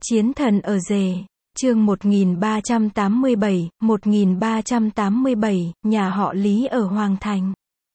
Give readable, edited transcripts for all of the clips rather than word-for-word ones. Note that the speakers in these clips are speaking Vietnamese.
Chiến thần ở rể, chương 1387, nhà họ Lý ở Hoàng Thành.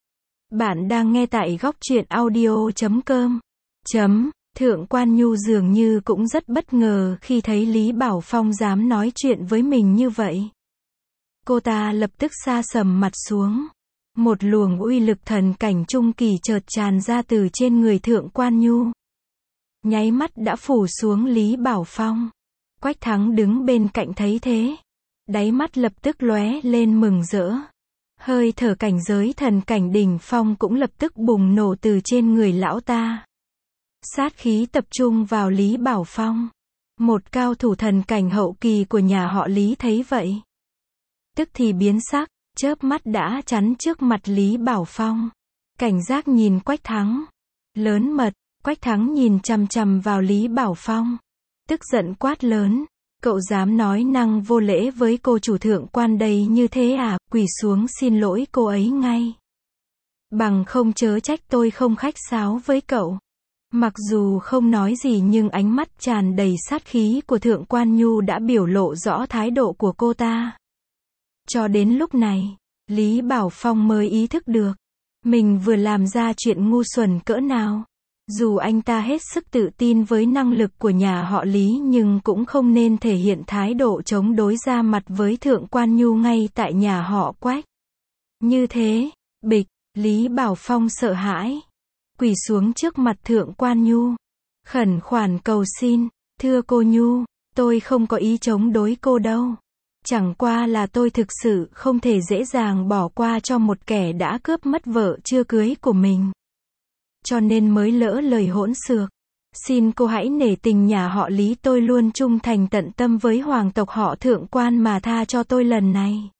Bạn đang nghe tại góc truyện audio.com. Thượng Quan Nhu dường như cũng rất bất ngờ khi thấy Lý Bảo Phong dám nói chuyện với mình như vậy. Cô ta lập tức sa sầm mặt xuống. Một luồng uy lực thần cảnh trung kỳ chợt tràn ra từ trên người Thượng Quan Nhu. Nháy mắt đã phủ xuống Lý Bảo Phong. Quách Thắng đứng bên cạnh thấy thế. Đáy mắt lập tức lóe lên mừng rỡ. Hơi thở cảnh giới thần cảnh đỉnh phong cũng lập tức bùng nổ từ trên người lão ta. Sát khí tập trung vào Lý Bảo Phong. Một cao thủ thần cảnh hậu kỳ của nhà họ Lý thấy vậy, tức thì biến sắc, chớp mắt đã chắn trước mặt Lý Bảo Phong. Cảnh giác nhìn Quách Thắng. Lớn mật. Quách Thắng nhìn chằm chằm vào Lý Bảo Phong. Tức giận quát lớn. Cậu dám nói năng vô lễ với cô chủ Thượng Quan đây như thế à? Quỳ xuống xin lỗi cô ấy ngay. Bằng không chớ trách tôi không khách sáo với cậu. Mặc dù không nói gì nhưng ánh mắt tràn đầy sát khí của Thượng Quan Nhu đã biểu lộ rõ thái độ của cô ta. Cho đến lúc này, Lý Bảo Phong mới ý thức được. Mình vừa làm ra chuyện ngu xuẩn cỡ nào. Dù anh ta hết sức tự tin với năng lực của nhà họ Lý nhưng cũng không nên thể hiện thái độ chống đối ra mặt với Thượng Quan Nhu ngay tại nhà họ Quách. Như thế, bịch, Lý Bảo Phong sợ hãi. Quỳ xuống trước mặt Thượng Quan Nhu. Khẩn khoản cầu xin, thưa cô Nhu, tôi không có ý chống đối cô đâu. Chẳng qua là tôi thực sự không thể dễ dàng bỏ qua cho một kẻ đã cướp mất vợ chưa cưới của mình. Cho nên mới lỡ lời hỗn xược. Xin cô hãy nể tình nhà họ Lý, tôi luôn trung thành tận tâm với hoàng tộc họ Thượng Quan mà tha cho tôi lần này.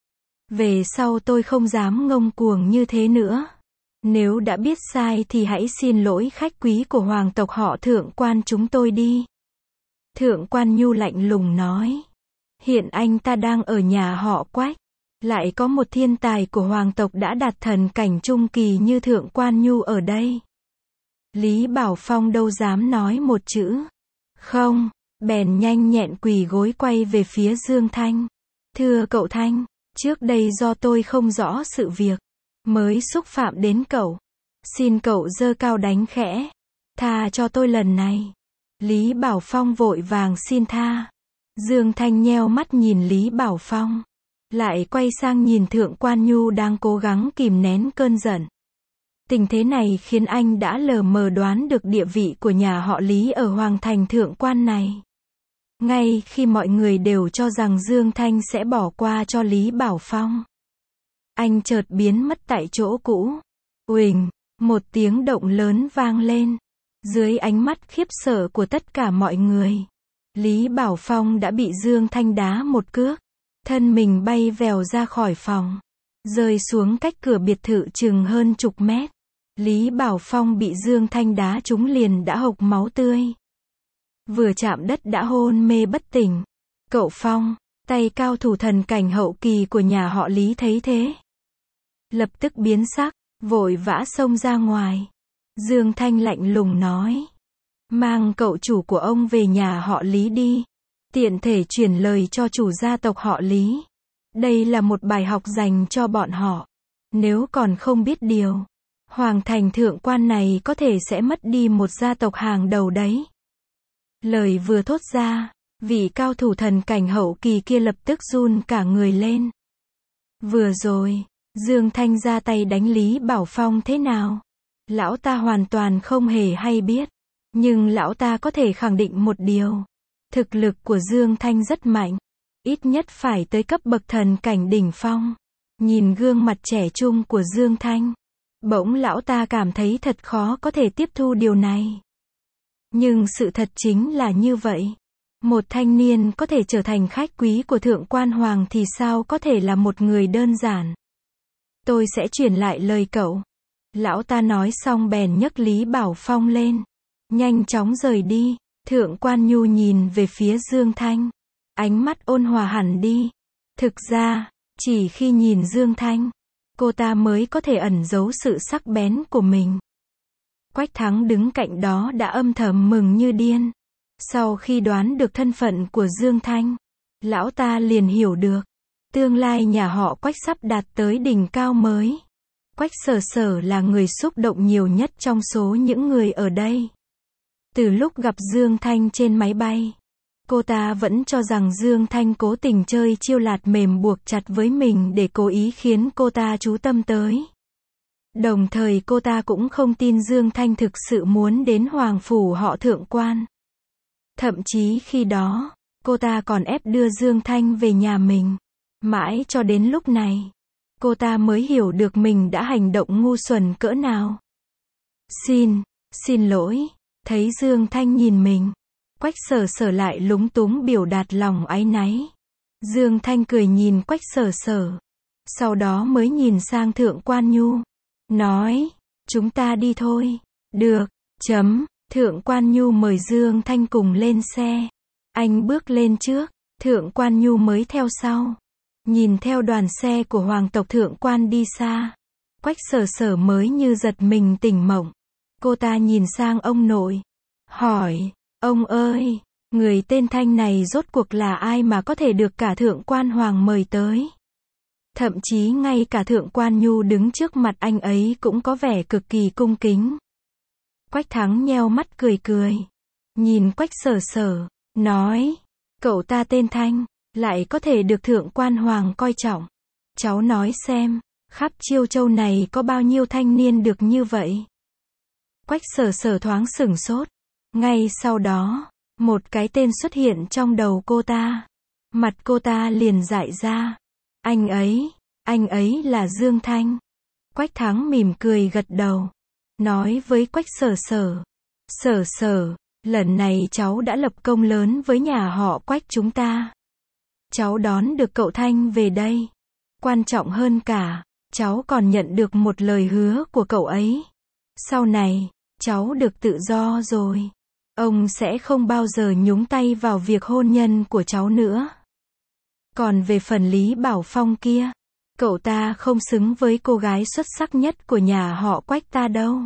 Về sau tôi không dám ngông cuồng như thế nữa. Nếu đã biết sai thì hãy xin lỗi khách quý của hoàng tộc họ Thượng Quan chúng tôi đi. Thượng Quan Nhu lạnh lùng nói. Hiện anh ta đang ở nhà họ Quách. Lại có một thiên tài của hoàng tộc đã đạt thần cảnh trung kỳ như Thượng Quan Nhu ở đây. Lý Bảo Phong đâu dám nói một chữ không, bèn nhanh nhẹn quỳ gối quay về phía Dương Thanh. Thưa cậu Thanh, trước đây do tôi không rõ sự việc, mới xúc phạm đến cậu. Xin cậu giơ cao đánh khẽ, tha cho tôi lần này. Lý Bảo Phong vội vàng xin tha. Dương Thanh nheo mắt nhìn Lý Bảo Phong, lại quay sang nhìn Thượng Quan Nhu đang cố gắng kìm nén cơn giận. Tình thế này khiến anh đã lờ mờ đoán được địa vị của nhà họ Lý ở Hoàng Thành Thượng Quan này. Ngay khi mọi người đều cho rằng Dương Thanh sẽ bỏ qua cho Lý Bảo Phong, anh chợt biến mất tại chỗ cũ. Uỳnh, một tiếng động lớn vang lên. Dưới ánh mắt khiếp sợ của tất cả mọi người, Lý Bảo Phong đã bị Dương Thanh đá một cước. Thân mình bay vèo ra khỏi phòng, rơi xuống cách cửa biệt thự chừng hơn chục mét. Lý Bảo Phong bị Dương Thanh đá trúng liền đã hộc máu tươi. Vừa chạm đất đã hôn mê bất tỉnh. Cậu Phong, tay cao thủ thần cảnh hậu kỳ của nhà họ Lý thấy thế, lập tức biến sắc, vội vã xông ra ngoài. Dương Thanh lạnh lùng nói. Mang cậu chủ của ông về nhà họ Lý đi. Tiện thể truyền lời cho chủ gia tộc họ Lý. Đây là một bài học dành cho bọn họ. Nếu còn không biết điều, Hoàng Thành Thượng Quan này có thể sẽ mất đi một gia tộc hàng đầu đấy. Lời vừa thốt ra, vị cao thủ thần cảnh hậu kỳ kia lập tức run cả người lên. Vừa rồi, Dương Thanh ra tay đánh Lý Bảo Phong thế nào? Lão ta hoàn toàn không hề hay biết. Nhưng lão ta có thể khẳng định một điều. Thực lực của Dương Thanh rất mạnh. Ít nhất phải tới cấp bậc thần cảnh đỉnh phong. Nhìn gương mặt trẻ trung của Dương Thanh, bỗng lão ta cảm thấy thật khó có thể tiếp thu điều này. Nhưng sự thật chính là như vậy. Một thanh niên có thể trở thành khách quý của Thượng Quan Hoàng thì sao có thể là một người đơn giản. Tôi sẽ truyền lại lời cậu. Lão ta nói xong bèn nhấc Lý Bảo Phong lên, nhanh chóng rời đi. Thượng Quan Nhu nhìn về phía Dương Thanh, ánh mắt ôn hòa hẳn đi. Thực ra, chỉ khi nhìn Dương Thanh, cô ta mới có thể ẩn giấu sự sắc bén của mình. Quách Thắng đứng cạnh đó đã âm thầm mừng như điên. Sau khi đoán được thân phận của Dương Thanh, lão ta liền hiểu được, tương lai nhà họ Quách sắp đạt tới đỉnh cao mới. Quách Sở Sở là người xúc động nhiều nhất trong số những người ở đây. Từ lúc gặp Dương Thanh trên máy bay, cô ta vẫn cho rằng Dương Thanh cố tình chơi chiêu lạt mềm buộc chặt với mình để cố ý khiến cô ta chú tâm tới. Đồng thời cô ta cũng không tin Dương Thanh thực sự muốn đến Hoàng Phủ họ Thượng Quan. Thậm chí khi đó, cô ta còn ép đưa Dương Thanh về nhà mình. Mãi cho đến lúc này, cô ta mới hiểu được mình đã hành động ngu xuẩn cỡ nào. Xin lỗi, thấy Dương Thanh nhìn mình. Quách Sở Sở lại lúng túng biểu đạt lòng áy náy. Dương Thanh cười nhìn Quách Sở Sở. Sau đó mới nhìn sang Thượng Quan Nhu. Nói, chúng ta đi thôi. Được, Thượng Quan Nhu mời Dương Thanh cùng lên xe. Anh bước lên trước, Thượng Quan Nhu mới theo sau. Nhìn theo đoàn xe của hoàng tộc Thượng Quan đi xa, Quách Sở Sở mới như giật mình tỉnh mộng. Cô ta nhìn sang ông nội, hỏi, ông ơi, người tên Thanh này rốt cuộc là ai mà có thể được cả Thượng Quan Hoàng mời tới? Thậm chí ngay cả Thượng Quan Nhu đứng trước mặt anh ấy cũng có vẻ cực kỳ cung kính. Quách Thắng nheo mắt cười cười, nhìn Quách Sở Sở, nói, cậu ta tên Thanh, lại có thể được Thượng Quan Hoàng coi trọng. Cháu nói xem, khắp Chiêu Châu này có bao nhiêu thanh niên được như vậy? Quách Sở Sở thoáng sửng sốt. Ngay sau đó, một cái tên xuất hiện trong đầu cô ta. Mặt cô ta liền dại ra. Anh ấy là Dương Thanh. Quách Thắng mỉm cười gật đầu, nói với Quách Sở Sở, Sở Sở, lần này cháu đã lập công lớn với nhà họ Quách chúng ta. Cháu đón được cậu Thanh về đây. Quan trọng hơn cả, cháu còn nhận được một lời hứa của cậu ấy. Sau này, cháu được tự do rồi. Ông sẽ không bao giờ nhúng tay vào việc hôn nhân của cháu nữa. Còn về phần Lý Bảo Phong kia, cậu ta không xứng với cô gái xuất sắc nhất của nhà họ Quách ta đâu.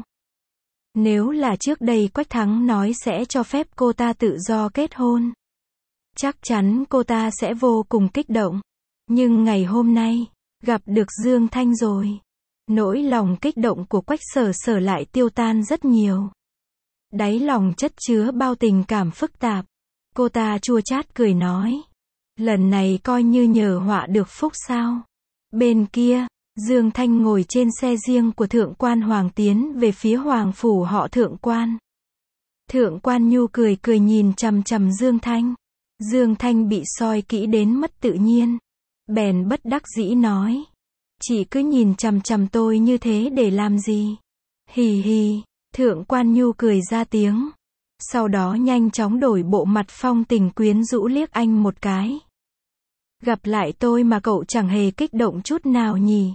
Nếu là trước đây Quách Thắng nói sẽ cho phép cô ta tự do kết hôn, chắc chắn cô ta sẽ vô cùng kích động. Nhưng ngày hôm nay, gặp được Dương Thanh rồi, nỗi lòng kích động của Quách Sở Sở lại tiêu tan rất nhiều. Đáy lòng chất chứa bao tình cảm phức tạp. Cô ta chua chát cười nói, lần này coi như nhờ họa được phúc sao. Bên kia, Dương Thanh ngồi trên xe riêng của Thượng Quan Hoàng tiến về phía Hoàng Phủ họ Thượng Quan. Thượng Quan Nhu cười cười nhìn chằm chằm Dương Thanh. Dương Thanh bị soi kỹ đến mất tự nhiên. Bèn bất đắc dĩ nói, chị cứ nhìn chằm chằm tôi như thế để làm gì? Hì hì, Thượng Quan Nhu cười ra tiếng. Sau đó nhanh chóng đổi bộ mặt phong tình quyến rũ liếc anh một cái. Gặp lại tôi mà cậu chẳng hề kích động chút nào nhỉ?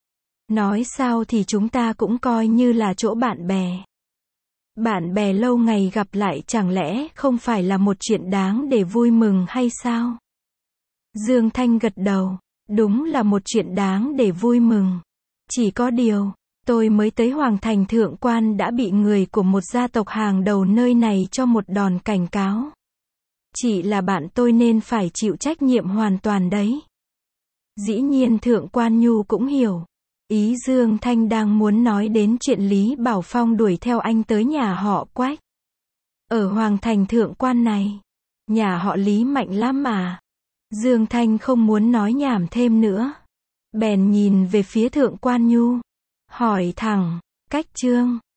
Nói sao thì chúng ta cũng coi như là chỗ bạn bè. Bạn bè lâu ngày gặp lại chẳng lẽ không phải là một chuyện đáng để vui mừng hay sao? Dương Thanh gật đầu, đúng là một chuyện đáng để vui mừng. Chỉ có điều, tôi mới tới Hoàng Thành Thượng Quan đã bị người của một gia tộc hàng đầu nơi này cho một đòn cảnh cáo. Chị là bạn tôi nên phải chịu trách nhiệm hoàn toàn đấy. Dĩ nhiên Thượng Quan Nhu cũng hiểu. Ý Dương Thanh đang muốn nói đến chuyện Lý Bảo Phong đuổi theo anh tới nhà họ Quách. Ở Hoàng Thành Thượng Quan này, nhà họ Lý mạnh lắm mà. Dương Thanh không muốn nói nhảm thêm nữa. Bèn nhìn về phía Thượng Quan Nhu, hỏi thẳng, Cách Trương,